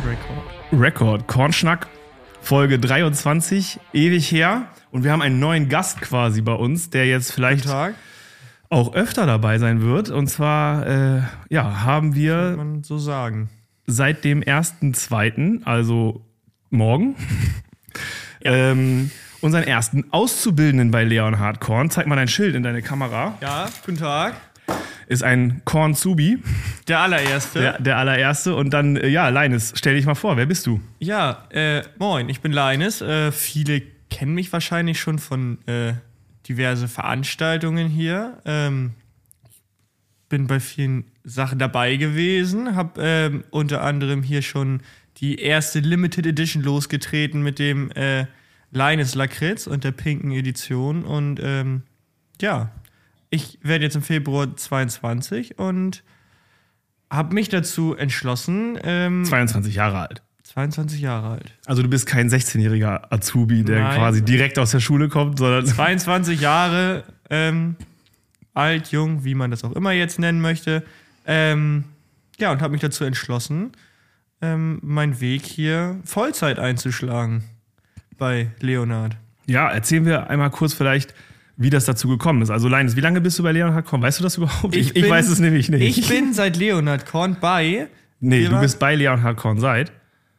Record. Kornschnack, Folge 23, ewig her. Und wir haben einen neuen Gast quasi bei uns, der jetzt vielleicht auch öfter dabei sein wird. Und zwar haben wir, kann man so sagen, seit dem 1.2., also morgen, unseren ersten Auszubildenden bei Leonhard Korn. Zeig mal dein Schild in deine Kamera. Ja, guten Tag. Ist ein Korn-Zubi. Der allererste. Der allererste. Und dann, Leines, stell dich mal vor, wer bist du? Ja, moin, ich bin Leines. Viele kennen mich wahrscheinlich schon von diverse Veranstaltungen hier. Bin bei vielen Sachen dabei gewesen. Hab unter anderem hier schon die erste Limited Edition losgetreten mit dem Leines Lakritz und der pinken Edition. Und ich werde jetzt im Februar 22 und habe mich dazu entschlossen. 22 Jahre alt. 22 Jahre alt. Also du bist kein 16-jähriger Azubi, der quasi direkt aus der Schule kommt, sondern 22 Jahre alt, jung, wie man das auch immer jetzt nennen möchte. Und habe mich dazu entschlossen, meinen Weg hier Vollzeit einzuschlagen bei Leonhard. Ja, erzählen wir einmal kurz vielleicht, wie das dazu gekommen ist. Also Leines, wie lange bist du bei Leonhard Korn? Weißt du das überhaupt? Ich weiß es nämlich nicht. Ich bin seit Leonhard Korn bei... du bist bei Leonhard Korn seit?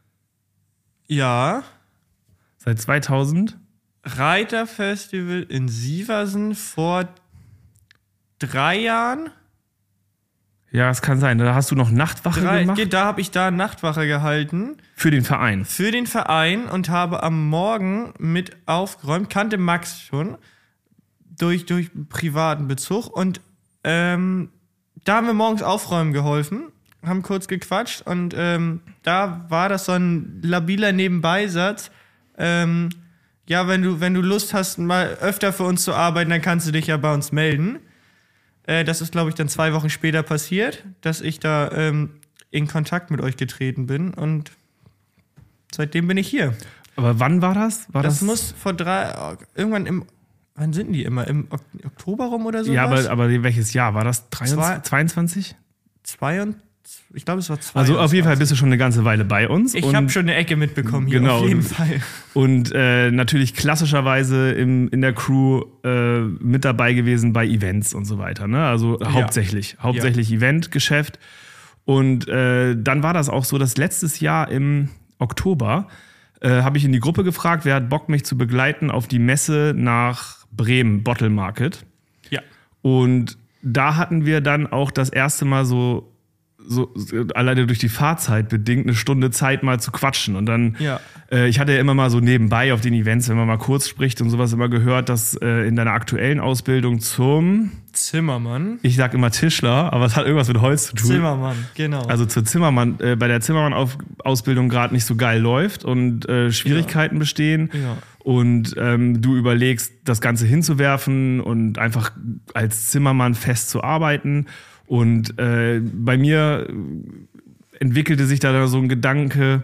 Ja. Seit 2000? Reiterfestival in Sieversen vor 3 Jahren. Ja, es kann sein. Da hast du noch Nachtwache gemacht? Da habe ich da Nachtwache gehalten. Für den Verein? Für den Verein und habe am Morgen mit aufgeräumt. Kannte Max schon. Durch privaten Bezug. Und da haben wir morgens aufräumen geholfen. Haben kurz gequatscht. Und da war das so ein labiler Nebenbeisatz. Wenn du Lust hast, mal öfter für uns zu arbeiten, dann kannst du dich ja bei uns melden. Das ist, glaube ich, dann 2 Wochen später passiert, dass ich da in Kontakt mit euch getreten bin. Und seitdem bin ich hier. Aber wann war das? Das muss wann sind die immer? Im Oktober rum oder so? Ja, aber welches Jahr? War das 22? Ich glaube, es war 22. Also auf jeden Fall bist du schon eine ganze Weile bei uns. Ich habe schon eine Ecke mitbekommen hier, genau, auf jeden Fall. Und natürlich klassischerweise in der Crew mit dabei gewesen bei Events und so weiter. Ne? Also hauptsächlich Eventgeschäft. Und dann war das auch so, dass letztes Jahr im Oktober habe ich in die Gruppe gefragt, wer hat Bock, mich zu begleiten auf die Messe nach Bremen, Bottle Market. Ja. Und da hatten wir dann auch das erste Mal so alleine durch die Fahrzeit bedingt eine Stunde Zeit mal zu quatschen. Und dann, ich hatte ja immer mal so nebenbei auf den Events, wenn man mal kurz spricht und sowas, immer gehört, dass in deiner aktuellen Ausbildung zum Zimmermann. Ich sag immer Tischler, aber es hat irgendwas mit Holz zu tun. Zimmermann, genau. Also zur Zimmermann, bei der Zimmermann-Ausbildung gerade nicht so geil läuft und Schwierigkeiten bestehen. Ja. Und du überlegst, das Ganze hinzuwerfen und einfach als Zimmermann fest zu arbeiten. Und bei mir entwickelte sich da so ein Gedanke,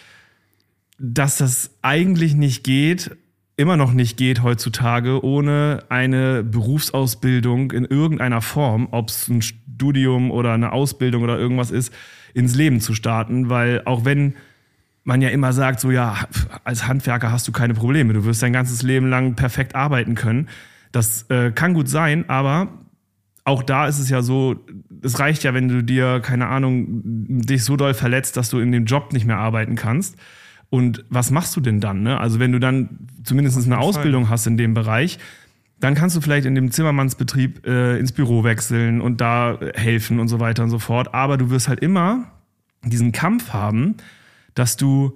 dass das eigentlich nicht geht, immer noch nicht geht heutzutage, ohne eine Berufsausbildung in irgendeiner Form, ob es ein Studium oder eine Ausbildung oder irgendwas ist, ins Leben zu starten. Weil auch wenn man ja immer sagt, so als Handwerker hast du keine Probleme, du wirst dein ganzes Leben lang perfekt arbeiten können. Das kann gut sein, aber auch da ist es ja so, es reicht ja, wenn du dir, keine Ahnung, dich so doll verletzt, dass du in dem Job nicht mehr arbeiten kannst. Und was machst du denn dann? Ne? Also wenn du dann zumindest eine Ausbildung hast in dem Bereich, dann kannst du vielleicht in dem Zimmermannsbetrieb ins Büro wechseln und da helfen und so weiter und so fort. Aber du wirst halt immer diesen Kampf haben, dass du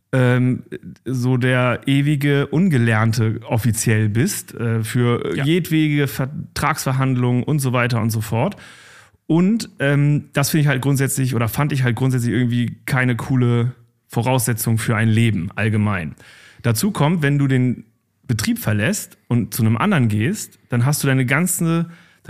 so der ewige Ungelernte offiziell bist für jedwege Vertragsverhandlungen und so weiter und so fort. Und das fand ich halt grundsätzlich irgendwie keine coole Voraussetzung für ein Leben allgemein. Dazu kommt, wenn du den Betrieb verlässt und zu einem anderen gehst, dann hast du deinen ganzen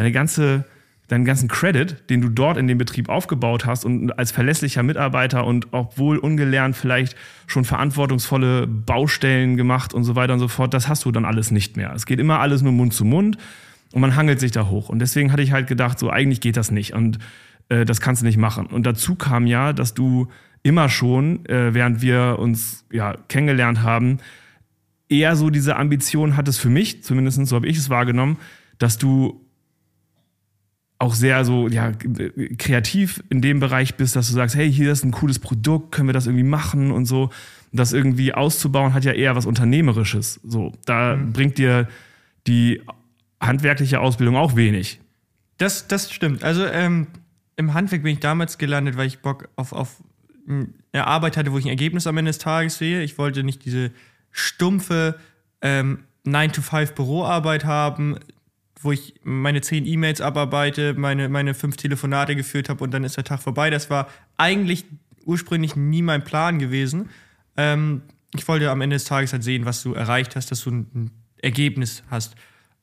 Credit, den du dort in dem Betrieb aufgebaut hast und als verlässlicher Mitarbeiter und obwohl ungelernt vielleicht schon verantwortungsvolle Baustellen gemacht und so weiter und so fort, das hast du dann alles nicht mehr. Es geht immer alles nur Mund zu Mund und man hangelt sich da hoch. Und deswegen hatte ich halt gedacht, so eigentlich geht das nicht und das kannst du nicht machen. Und dazu kam ja, dass du immer schon, während wir uns kennengelernt haben, eher so diese Ambition hattest für mich, zumindest so habe ich es wahrgenommen, dass du auch sehr so kreativ in dem Bereich bist, dass du sagst, hey, hier ist ein cooles Produkt, können wir das irgendwie machen und so. Das irgendwie auszubauen hat ja eher was Unternehmerisches. So, da bringt dir die handwerkliche Ausbildung auch wenig. Das stimmt. Also im Handwerk bin ich damals gelandet, weil ich Bock auf eine Arbeit hatte, wo ich ein Ergebnis am Ende des Tages sehe. Ich wollte nicht diese stumpfe 9-to-5 Büroarbeit haben, wo ich meine 10 E-Mails abarbeite, meine 5 Telefonate geführt habe und dann ist der Tag vorbei. Das war eigentlich ursprünglich nie mein Plan gewesen. Ich wollte am Ende des Tages halt sehen, was du erreicht hast, dass du ein Ergebnis hast.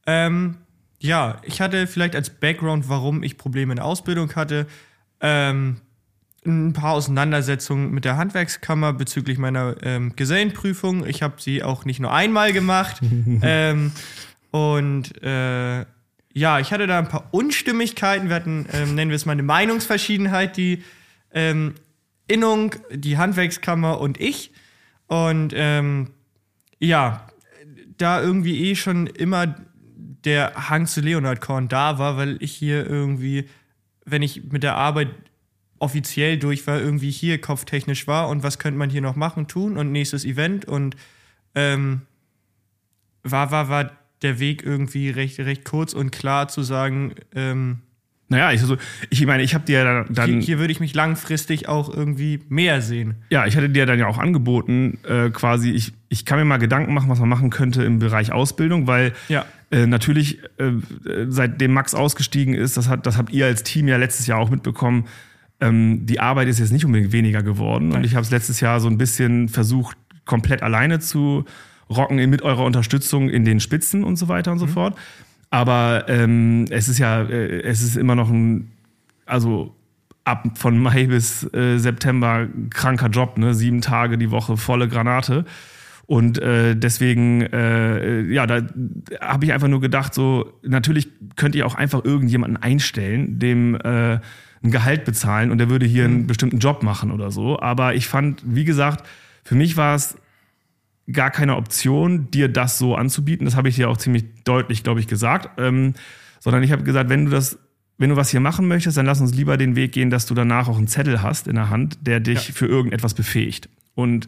Ich hatte vielleicht als Background, warum ich Probleme in der Ausbildung hatte, ein paar Auseinandersetzungen mit der Handwerkskammer bezüglich meiner Gesellenprüfung. Ich habe sie auch nicht nur einmal gemacht. Ich hatte da ein paar Unstimmigkeiten. Wir hatten, nennen wir es mal, eine Meinungsverschiedenheit, die Innung, die Handwerkskammer und ich. Und da irgendwie schon immer der Hang zu Leonhard Korn da war, weil ich hier irgendwie, wenn ich mit der Arbeit offiziell durch war, irgendwie hier kopftechnisch war und was könnte man hier noch machen, tun und nächstes Event und war der Weg irgendwie recht kurz und klar zu sagen, ich meine, ich habe dir dann hier würde ich mich langfristig auch irgendwie mehr sehen. Ja, ich hatte dir dann ja auch angeboten, quasi, ich kann mir mal Gedanken machen, was man machen könnte im Bereich Ausbildung, weil natürlich, seitdem Max ausgestiegen ist, das habt ihr als Team ja letztes Jahr auch mitbekommen, die Arbeit ist jetzt nicht unbedingt weniger geworden. Und ich habe es letztes Jahr so ein bisschen versucht, komplett alleine zu rocken mit eurer Unterstützung in den Spitzen und so weiter und so fort. Aber es ist immer noch ab von Mai bis September kranker Job, ne? 7 Tage die Woche, volle Granate. Und deswegen, da habe ich einfach nur gedacht, so, natürlich könnt ihr auch einfach irgendjemanden einstellen, dem ein Gehalt bezahlen und der würde hier einen bestimmten Job machen oder so. Aber ich fand, wie gesagt, für mich war es gar keine Option, dir das so anzubieten. Das habe ich dir auch ziemlich deutlich, glaube ich, gesagt. Sondern ich habe gesagt, wenn du was hier machen möchtest, dann lass uns lieber den Weg gehen, dass du danach auch einen Zettel hast in der Hand, der dich für irgendetwas befähigt. Und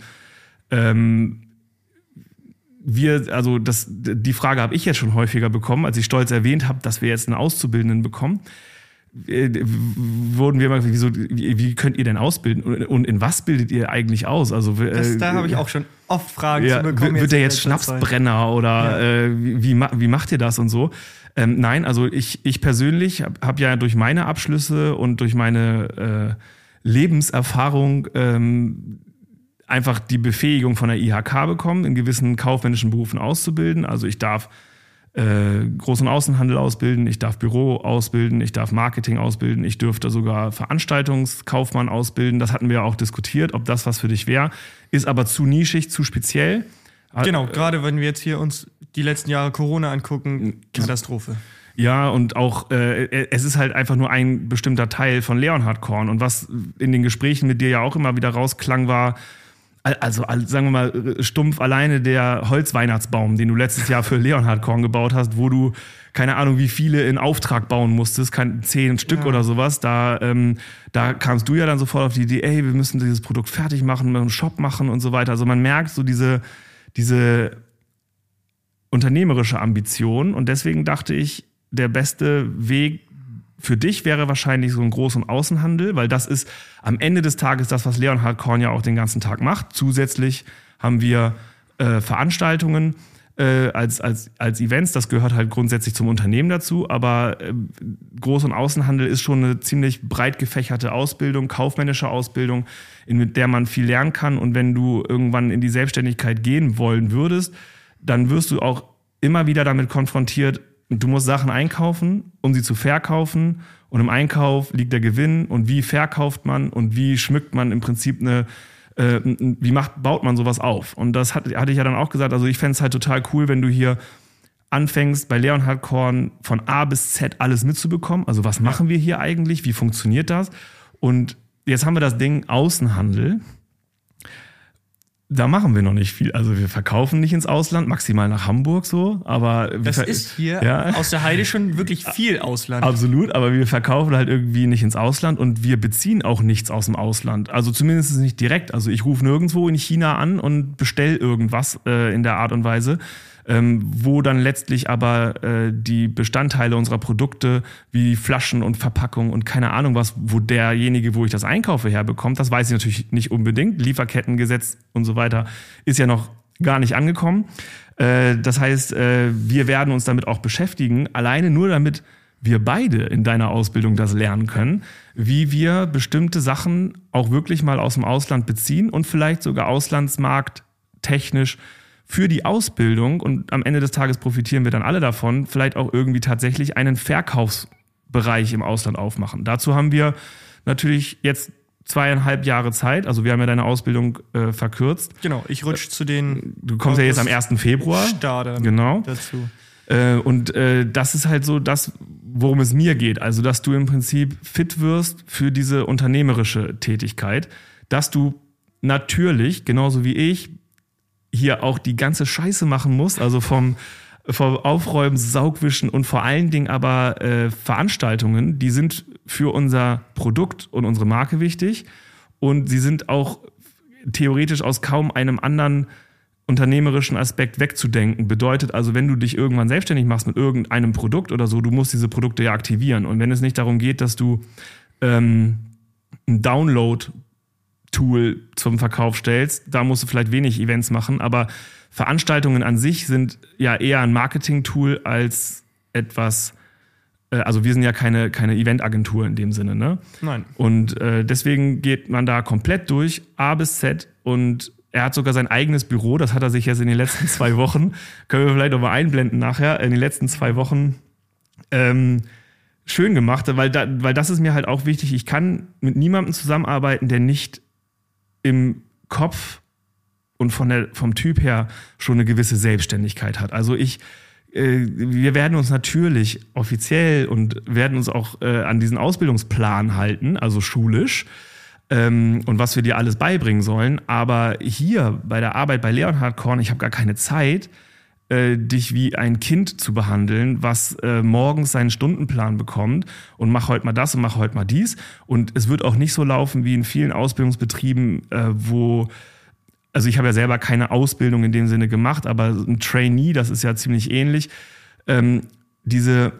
die Frage habe ich jetzt schon häufiger bekommen, als ich stolz erwähnt habe, dass wir jetzt einen Auszubildenden bekommen. Wurden wir mal, wie könnt ihr denn ausbilden und in was bildet ihr eigentlich aus? Also da habe ich auch schon oft Fragen zu bekommen. Wird der jetzt Schnapsbrenner oder wie macht ihr das und so? Nein, also ich persönlich habe ja durch meine Abschlüsse und durch meine Lebenserfahrung einfach die Befähigung von der IHK bekommen, in gewissen kaufmännischen Berufen auszubilden. Also ich darf Groß- und Außenhandel ausbilden, ich darf Büro ausbilden, ich darf Marketing ausbilden, ich dürfte sogar Veranstaltungskaufmann ausbilden. Das hatten wir ja auch diskutiert, ob das was für dich wäre. Ist aber zu nischig, zu speziell. Genau, gerade wenn wir jetzt hier uns die letzten Jahre Corona angucken, Katastrophe. Ja, und auch es ist halt einfach nur ein bestimmter Teil von Leonhard Korn. Und was in den Gesprächen mit dir ja auch immer wieder rausklang, war, also sagen wir mal stumpf alleine der Holzweihnachtsbaum, den du letztes Jahr für Leonhard Korn gebaut hast, wo du keine Ahnung wie viele in Auftrag bauen musstest, 10 Stück oder sowas, da kamst du ja dann sofort auf die Idee, ey, wir müssen dieses Produkt fertig machen, einen Shop machen und so weiter. Also man merkt so diese unternehmerische Ambition und deswegen dachte ich, der beste Weg für dich wäre wahrscheinlich so ein Groß- und Außenhandel, weil das ist am Ende des Tages das, was Leonhard Korn ja auch den ganzen Tag macht. Zusätzlich haben wir Veranstaltungen als Events, das gehört halt grundsätzlich zum Unternehmen dazu, aber Groß- und Außenhandel ist schon eine ziemlich breit gefächerte Ausbildung, kaufmännische Ausbildung, mit der man viel lernen kann und wenn du irgendwann in die Selbstständigkeit gehen wollen würdest, dann wirst du auch immer wieder damit konfrontiert, du musst Sachen einkaufen, um sie zu verkaufen. Und im Einkauf liegt der Gewinn. Und wie verkauft man und wie schmückt man im Prinzip baut man sowas auf? Und das hatte ich ja dann auch gesagt. Also ich fände es halt total cool, wenn du hier anfängst, bei Leonhard Korn von A bis Z alles mitzubekommen. Also was machen wir hier eigentlich? Wie funktioniert das? Und jetzt haben wir das Ding Außenhandel. Da machen wir noch nicht viel. Also wir verkaufen nicht ins Ausland, maximal nach Hamburg so. Aber das ist hier aus der Heide schon wirklich viel Ausland. Absolut, aber wir verkaufen halt irgendwie nicht ins Ausland und wir beziehen auch nichts aus dem Ausland. Also zumindest nicht direkt. Also ich rufe nirgendwo in China an und bestelle irgendwas in der Art und Weise. Wo dann letztlich aber die Bestandteile unserer Produkte wie Flaschen und Verpackungen und keine Ahnung was, wo derjenige, wo ich das einkaufe, herbekommt, das weiß ich natürlich nicht unbedingt. Lieferkettengesetz und so weiter ist ja noch gar nicht angekommen. Das heißt, wir werden uns damit auch beschäftigen, alleine nur damit wir beide in deiner Ausbildung das lernen können, wie wir bestimmte Sachen auch wirklich mal aus dem Ausland beziehen und vielleicht sogar auslandsmarkttechnisch für die Ausbildung, und am Ende des Tages profitieren wir dann alle davon, vielleicht auch irgendwie tatsächlich einen Verkaufsbereich im Ausland aufmachen. Dazu haben wir natürlich jetzt 2,5 Jahre Zeit. Also wir haben ja deine Ausbildung verkürzt. Genau, ich rutsche zu den... Du kommst ja jetzt am 1. Februar. Genau. Dazu. Und das ist halt so das, worum es mir geht. Also, dass du im Prinzip fit wirst für diese unternehmerische Tätigkeit. Dass du natürlich, genauso wie ich, hier auch die ganze Scheiße machen muss, also vom Aufräumen, Saugwischen und vor allen Dingen aber Veranstaltungen, die sind für unser Produkt und unsere Marke wichtig und sie sind auch theoretisch aus kaum einem anderen unternehmerischen Aspekt wegzudenken. Bedeutet also, wenn du dich irgendwann selbstständig machst mit irgendeinem Produkt oder so, du musst diese Produkte ja aktivieren. Und wenn es nicht darum geht, dass du ein Download-Tool zum Verkauf stellst, da musst du vielleicht wenig Events machen, aber Veranstaltungen an sich sind ja eher ein Marketing-Tool als etwas, also wir sind ja keine Eventagentur in dem Sinne, ne? Nein. Und deswegen geht man da komplett durch, A bis Z, und er hat sogar sein eigenes Büro, das hat er sich jetzt in den letzten 2 Wochen, können wir vielleicht noch mal einblenden nachher, in den letzten 2 Wochen schön gemacht, weil das ist mir halt auch wichtig, ich kann mit niemandem zusammenarbeiten, der nicht im Kopf und vom Typ her schon eine gewisse Selbstständigkeit hat. Also wir werden uns natürlich offiziell und werden uns auch an diesen Ausbildungsplan halten, also schulisch, und was wir dir alles beibringen sollen. Aber hier bei der Arbeit bei Leonhard Korn, ich habe gar keine Zeit, dich wie ein Kind zu behandeln, was morgens seinen Stundenplan bekommt und mach heute mal das und mach heute mal dies. Und es wird auch nicht so laufen wie in vielen Ausbildungsbetrieben, also ich habe ja selber keine Ausbildung in dem Sinne gemacht, aber ein Trainee, das ist ja ziemlich ähnlich. Dieses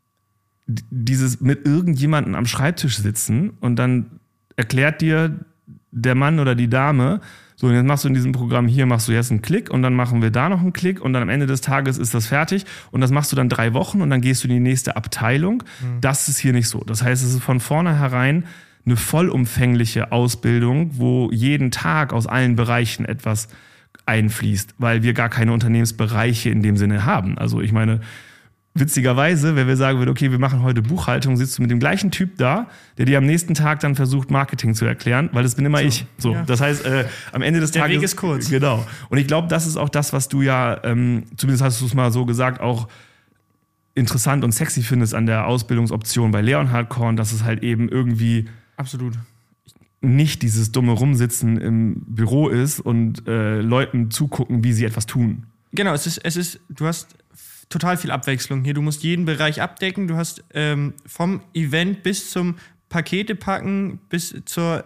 mit irgendjemandem am Schreibtisch sitzen und dann erklärt dir der Mann oder die Dame, so, und jetzt machst du in diesem Programm hier, machst du jetzt einen Klick und dann machen wir da noch einen Klick und dann am Ende des Tages ist das fertig und das machst du dann 3 Wochen und dann gehst du in die nächste Abteilung. Das ist hier nicht so. Das heißt, es ist von vornherein eine vollumfängliche Ausbildung, wo jeden Tag aus allen Bereichen etwas einfließt, weil wir gar keine Unternehmensbereiche in dem Sinne haben. Also ich meine, witzigerweise, wenn wir sagen würden, okay, wir machen heute Buchhaltung, sitzt du mit dem gleichen Typ da, der dir am nächsten Tag dann versucht, Marketing zu erklären, weil das bin immer ich. So, ja. Das heißt, am Ende des Tages... Der Weg ist kurz. Genau. Und ich glaube, das ist auch das, was du ja, zumindest hast du es mal so gesagt, auch interessant und sexy findest an der Ausbildungsoption bei Leonhard Korn, dass es halt eben irgendwie... Absolut. Nicht dieses dumme Rumsitzen im Büro ist und Leuten zugucken, wie sie etwas tun. Genau, du hast total viel Abwechslung hier. Du musst jeden Bereich abdecken. Du hast vom Event bis zum Pakete packen, bis zur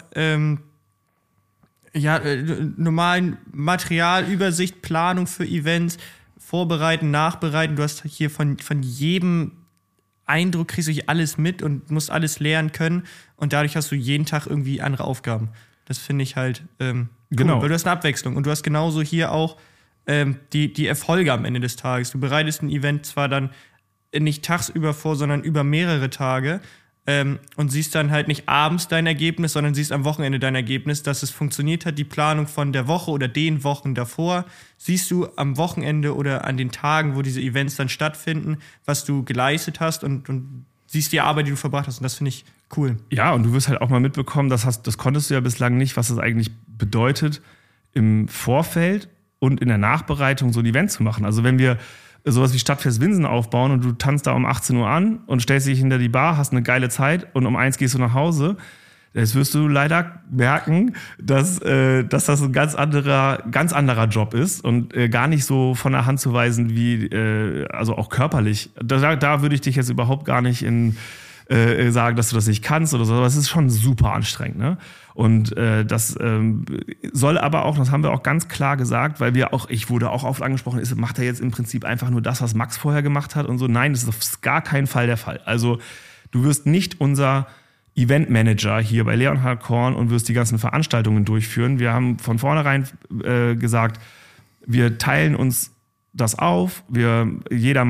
normalen Materialübersicht, Planung für Events, vorbereiten, nachbereiten. Du hast hier von jedem Eindruck, kriegst du hier alles mit und musst alles lernen können. Und dadurch hast du jeden Tag irgendwie andere Aufgaben. Das finde ich halt cool, genau. Weil du hast eine Abwechslung. Und du hast genauso hier auch die Erfolge am Ende des Tages. Du bereitest ein Event zwar dann nicht tagsüber vor, sondern über mehrere Tage und siehst dann halt nicht abends dein Ergebnis, sondern siehst am Wochenende dein Ergebnis, dass es funktioniert hat. Die Planung von der Woche oder den Wochen davor siehst du am Wochenende oder an den Tagen, wo diese Events dann stattfinden, was du geleistet hast und siehst die Arbeit, die du verbracht hast. Und das finde ich cool. Ja, und du wirst halt auch mal mitbekommen, das konntest du ja bislang nicht, was das eigentlich bedeutet, im Vorfeld und in der Nachbereitung so ein Event zu machen. Also wenn wir sowas wie Stadtfest Winsen aufbauen und du tanzt da um 18 Uhr an und stellst dich hinter die Bar, hast eine geile Zeit und um 1 gehst du nach Hause, Jetzt wirst du leider merken, dass das ein ganz anderer Job ist und gar nicht so von der Hand zu weisen wie, also auch körperlich. Da würde ich dich jetzt überhaupt gar nicht sagen, dass du das nicht kannst oder so, aber es ist schon super anstrengend, ne? Und das soll aber auch, das haben wir auch ganz klar gesagt, weil ich wurde auch oft angesprochen, macht er jetzt im Prinzip einfach nur das, was Max vorher gemacht hat und so. Nein, das ist auf gar keinen Fall der Fall. Also du wirst nicht unser Eventmanager hier bei Leonhard Korn und wirst die ganzen Veranstaltungen durchführen. Wir haben von vornherein gesagt, wir teilen uns das auf. Jeder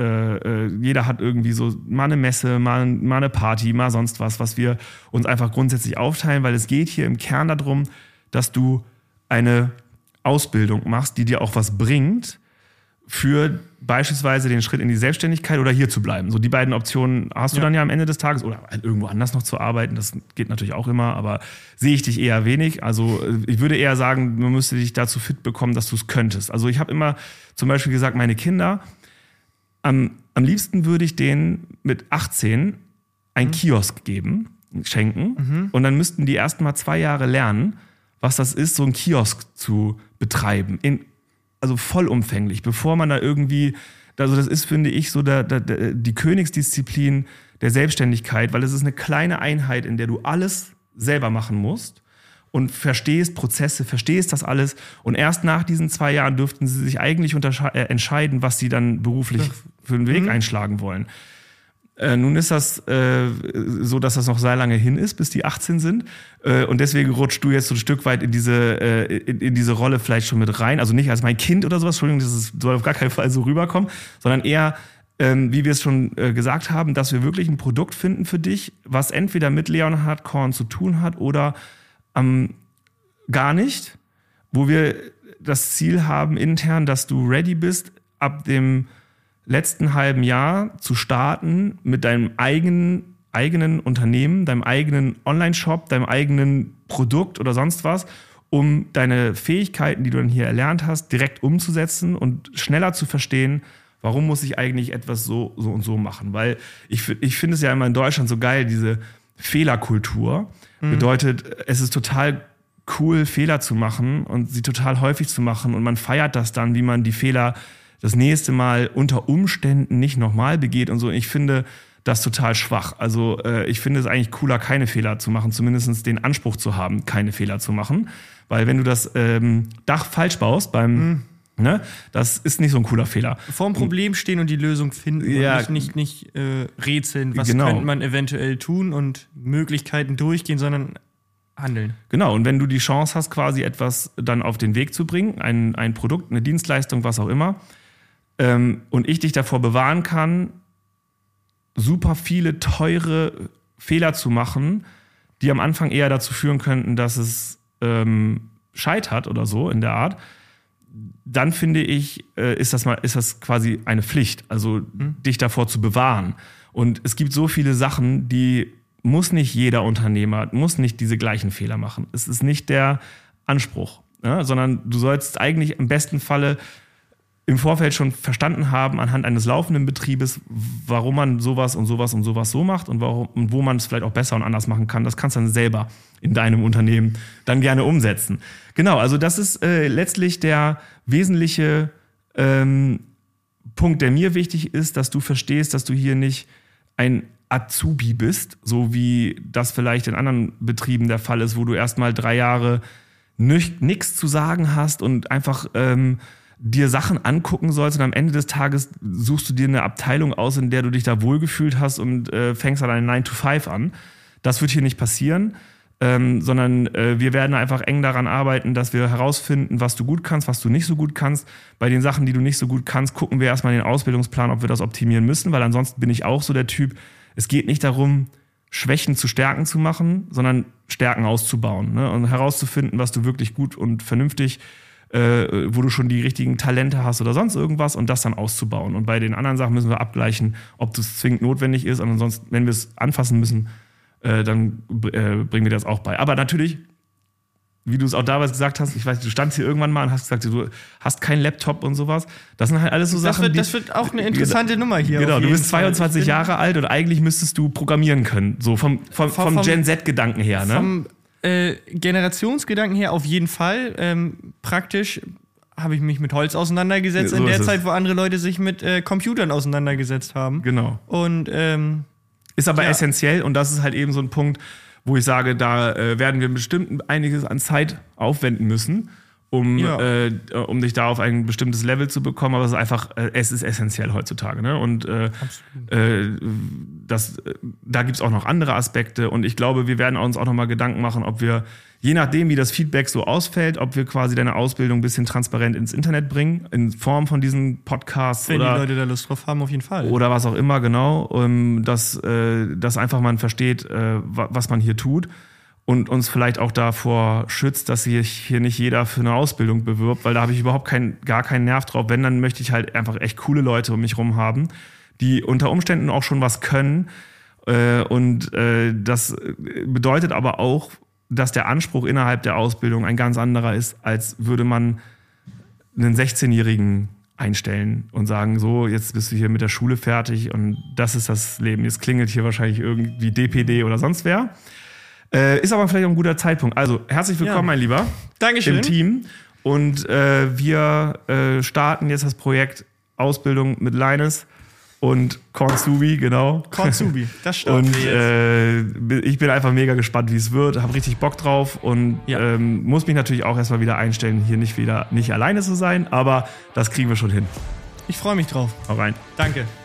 hat irgendwie so mal eine Messe, mal eine Party, mal sonst was wir uns einfach grundsätzlich aufteilen, weil es geht hier im Kern darum, dass du eine Ausbildung machst, die dir auch was bringt für beispielsweise den Schritt in die Selbstständigkeit oder hier zu bleiben. So die beiden Optionen hast du dann ja am Ende des Tages oder irgendwo anders noch zu arbeiten. Das geht natürlich auch immer, aber sehe ich dich eher wenig. Also ich würde eher sagen, man müsste dich dazu fit bekommen, dass du es könntest. Also ich habe immer zum Beispiel gesagt, meine Kinder, am liebsten würde ich denen mit 18 einen Kiosk schenken und dann müssten die erst mal 2 Jahre lernen, was das ist, so einen Kiosk zu betreiben. Also vollumfänglich, bevor man da irgendwie, also das ist, finde ich, so die Königsdisziplin der Selbstständigkeit, weil es ist eine kleine Einheit, in der du alles selber machen musst und verstehst Prozesse, verstehst das alles und erst nach diesen 2 Jahren dürften sie sich eigentlich entscheiden, was sie dann beruflich für einen Weg einschlagen wollen. Nun ist das so, dass das noch sehr lange hin ist, bis die 18 sind. Und deswegen rutschst du jetzt so ein Stück weit in diese Rolle vielleicht schon mit rein. Also nicht als mein Kind oder sowas, Entschuldigung, soll auf gar keinen Fall so rüberkommen, sondern eher, wie wir es schon gesagt haben, dass wir wirklich ein Produkt finden für dich, was entweder mit Leonhard Korn zu tun hat oder gar nicht, wo wir das Ziel haben intern, dass du ready bist, ab dem letzten halben Jahr zu starten mit deinem eigenen Unternehmen, deinem eigenen Online-Shop, deinem eigenen Produkt oder sonst was, um deine Fähigkeiten, die du dann hier erlernt hast, direkt umzusetzen und schneller zu verstehen, warum muss ich eigentlich etwas so und so machen. Weil ich finde es ja immer in Deutschland so geil, diese Fehlerkultur. Bedeutet, es ist total cool, Fehler zu machen und sie total häufig zu machen und man feiert das dann, wie man die Fehler das nächste Mal unter Umständen nicht nochmal begeht und so. Ich finde das total schwach. Also ich finde es eigentlich cooler, keine Fehler zu machen, zumindest den Anspruch zu haben, keine Fehler zu machen. Weil wenn du das Dach falsch baust ne, das ist nicht so ein cooler Fehler. Vor dem Problem stehen und die Lösung finden und nicht rätseln, was könnte man eventuell tun und Möglichkeiten durchgehen, sondern handeln. Genau, und wenn du die Chance hast, quasi etwas dann auf den Weg zu bringen, ein Produkt, eine Dienstleistung, was auch immer, und ich dich davor bewahren kann, super viele teure Fehler zu machen, die am Anfang eher dazu führen könnten, dass es scheitert oder so in der Art, dann finde ich, ist das quasi eine Pflicht, also dich davor zu bewahren. Und es gibt so viele Sachen, die muss nicht jeder Unternehmer, muss nicht diese gleichen Fehler machen. Es ist nicht der Anspruch, sondern du sollst eigentlich im besten Falle im Vorfeld schon verstanden haben, anhand eines laufenden Betriebes, warum man sowas und sowas und sowas so macht und wo man es vielleicht auch besser und anders machen kann. Das kannst du dann selber in deinem Unternehmen dann gerne umsetzen. Genau, also das ist letztlich der wesentliche Punkt, der mir wichtig ist, dass du verstehst, dass du hier nicht ein Azubi bist, so wie das vielleicht in anderen Betrieben der Fall ist, wo du erstmal 3 Jahre nichts zu sagen hast und einfach dir Sachen angucken sollst und am Ende des Tages suchst du dir eine Abteilung aus, in der du dich da wohlgefühlt hast und fängst dann einen 9-to-5 an. Das wird hier nicht passieren, sondern wir werden einfach eng daran arbeiten, dass wir herausfinden, was du gut kannst, was du nicht so gut kannst. Bei den Sachen, die du nicht so gut kannst, gucken wir erstmal in den Ausbildungsplan, ob wir das optimieren müssen, weil ansonsten bin ich auch so der Typ, es geht nicht darum, Schwächen zu Stärken zu machen, sondern Stärken auszubauen, ne? Und herauszufinden, was du wirklich gut und vernünftig wo du schon die richtigen Talente hast oder sonst irgendwas und das dann auszubauen. Und bei den anderen Sachen müssen wir abgleichen, ob das zwingend notwendig ist und ansonsten, wenn wir es anfassen müssen, dann bringen wir das auch bei. Aber natürlich wie du es auch damals gesagt hast, ich weiß, du standst hier irgendwann mal und hast gesagt, du hast keinen Laptop und sowas. Das sind halt alles so Sachen, das wird auch eine interessante Nummer hier. Genau, du bist 22 Jahre alt und eigentlich müsstest du programmieren können. So vom Gen Z-Gedanken her, ne? Vom Generationsgedanken her auf jeden Fall. Praktisch habe ich mich mit Holz auseinandergesetzt So in der ist es. Zeit, wo andere Leute sich mit Computern auseinandergesetzt haben. Genau. Und Ist aber essentiell und das ist halt eben so ein Punkt, wo ich sage, da werden wir bestimmt einiges an Zeit aufwenden müssen, um dich da auf ein bestimmtes Level zu bekommen. Aber es ist einfach, es ist essentiell heutzutage. Ne? Und da gibt es auch noch andere Aspekte. Und ich glaube, wir werden uns auch noch mal Gedanken machen, ob wir, je nachdem, wie das Feedback so ausfällt, ob wir quasi deine Ausbildung ein bisschen transparent ins Internet bringen, in Form von diesen Podcasts. Wenn die Leute da Lust drauf haben, auf jeden Fall. Oder was auch immer, genau. Dass einfach man versteht, was man hier tut. Und uns vielleicht auch davor schützt, dass sich hier nicht jeder für eine Ausbildung bewirbt, weil da habe ich überhaupt gar keinen Nerv drauf. Wenn, dann möchte ich halt einfach echt coole Leute um mich rum haben, die unter Umständen auch schon was können. Das bedeutet aber auch, dass der Anspruch innerhalb der Ausbildung ein ganz anderer ist, als würde man einen 16-Jährigen einstellen und sagen, so, jetzt bist du hier mit der Schule fertig und das ist das Leben. Jetzt klingelt hier wahrscheinlich irgendwie DPD oder sonst wer. Ist aber vielleicht auch ein guter Zeitpunkt. Also, herzlich willkommen, mein Lieber. Dankeschön. Im Team. Und wir starten jetzt das Projekt Ausbildung mit Linus und Kornsubi, genau. Kornsubi, das starten und ich bin einfach mega gespannt, wie es wird. Habe richtig Bock drauf und muss mich natürlich auch erstmal wieder einstellen, hier nicht alleine zu sein. Aber das kriegen wir schon hin. Ich freue mich drauf. Hau rein. Danke.